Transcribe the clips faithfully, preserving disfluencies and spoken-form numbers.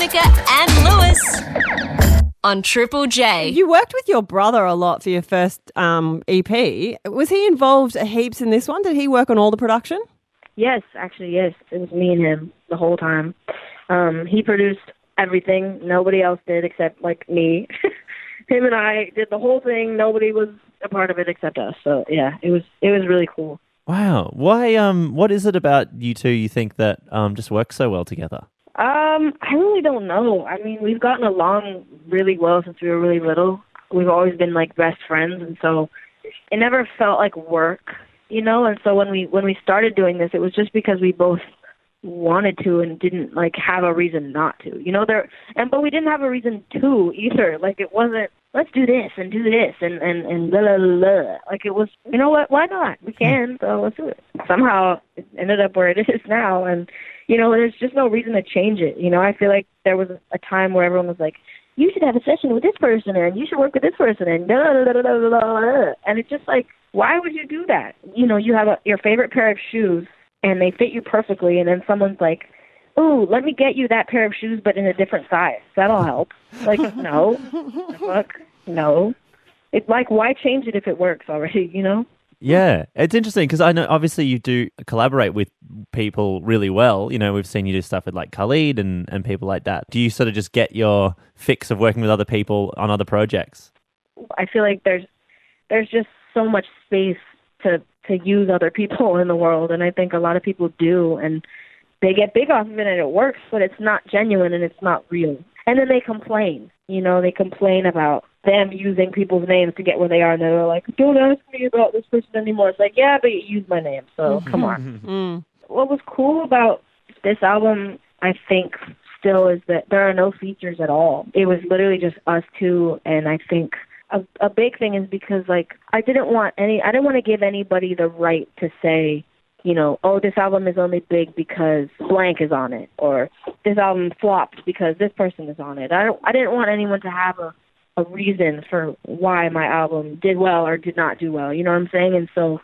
Veronica and Lewis on Triple J. You worked with your brother a lot for your first um, E P. Was he involved heaps in this one? Did he work on all the production? Yes, actually, yes. It was me and him the whole time. Um, he produced everything. Nobody else did except, like, me. Him and I did the whole thing. Nobody was a part of it except us. So, yeah, it was it was really cool. Wow. Why? Um. What is it about you two you think that um just works so well together? Um, I really don't know. I mean, we've gotten along really well since we were really little. We've always been, like, best friends, and so it never felt like work, you know? And so when we when we started doing this, it was just because we both wanted to and didn't, like, have a reason not to, you know? There, and but we didn't have a reason to either. Like, it wasn't, let's do this and do this and, and, and blah, blah, blah. Like, it was, you know what, why not? We can, so let's do it. Somehow it ended up where it is now, and, you know, there's just no reason to change it. You know, I feel like there was a time where everyone was like, you should have a session with this person, and you should work with this person, and blah, blah, blah, blah, blah, blah. And it's just like, why would you do that? You know, you have a, your favorite pair of shoes, and they fit you perfectly, and then someone's like, ooh, let me get you that pair of shoes, but in a different size. That'll help. Like, no. Fuck, no. It's like, why change it if it works already, you know? Yeah, it's interesting because I know obviously you do collaborate with people really well. You know, we've seen you do stuff with like Khalid and, and people like that. Do you sort of just get your fix of working with other people on other projects? I feel like there's there's just so much space to to use other people in the world, and I think a lot of people do, and they get big off of it and it works, but it's not genuine and it's not real. And then they complain, you know, they complain about them using people's names to get where they are, and they're like, don't ask me about this person anymore. It's like, yeah, but you used my name, so come on. Mm. What was cool about this album, I think, still is that there are no features at all. It was literally just us two, and I think a, a big thing is because, like, I didn't want any, I didn't want to give anybody the right to say, you know, oh, this album is only big because blank is on it, or this album flopped because this person is on it. I don't, I didn't want anyone to have a, a reason for why my album did well or did not do well. You know what I'm saying? And so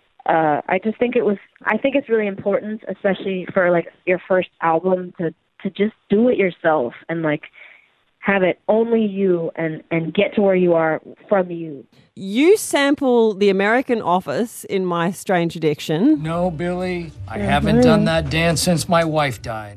uh, I just think it was, I think it's really important, especially for, like, your first album, to, to just do it yourself and, like, have it only you and, and get to where you are from you. You sample The American Office in My Strange Addiction. No, Billy, I haven't done that dance since my wife died.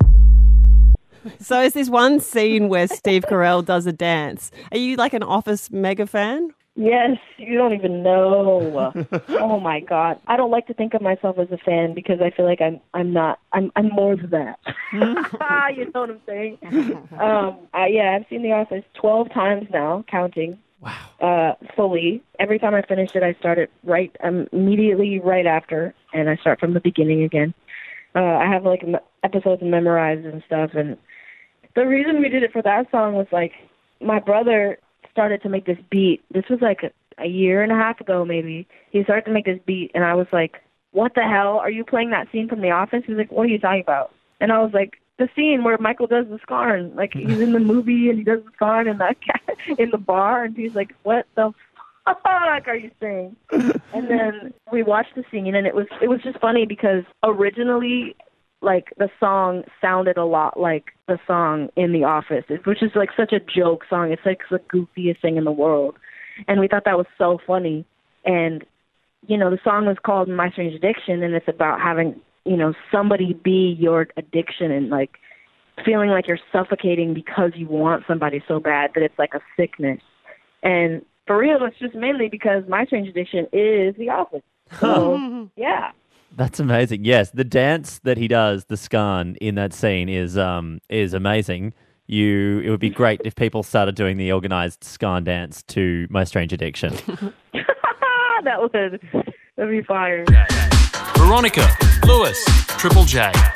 So is this one scene where Steve Carell does a dance? Are you like an Office mega fan? Yes, you don't even know. Oh my God, I don't like to think of myself as a fan because I feel like I'm I'm not. I'm I'm more than that. You know what I'm saying? Um, I, yeah, I've seen The Office twelve times now, counting. Wow. Uh, fully. Every time I finish it, I start it right um, immediately right after, and I start from the beginning again. Uh, I have like m- episodes memorized and stuff, and the reason we did it for that song was like my brother started to make this beat. This was like a, a year and a half ago, maybe. He started to make this beat, and I was like, what the hell? Are you playing that scene from The Office? He's like, what are you talking about? And I was like, the scene where Michael does the scarn. Like, he's in the movie, and he does the scarn in the, in the bar, and he's like, what the fuck are you saying? And then we watched the scene, and it was it was just funny because originally, like, the song sounded a lot like the song in The Office, which is, like, such a joke song. It's, like, the goofiest thing in the world. And we thought that was so funny. And, you know, the song was called My Strange Addiction, and it's about having, you know, somebody be your addiction and, like, feeling like you're suffocating because you want somebody so bad that it's, like, a sickness. And for real, it's just mainly because my strange addiction is The Office. So, yeah. That's amazing. Yes, the dance that he does, the scan in that scene is um is amazing. You, it would be great if people started doing the organised scan dance to My Strange Addiction. That would that'd be fire. Veronica, Lewis, Triple J.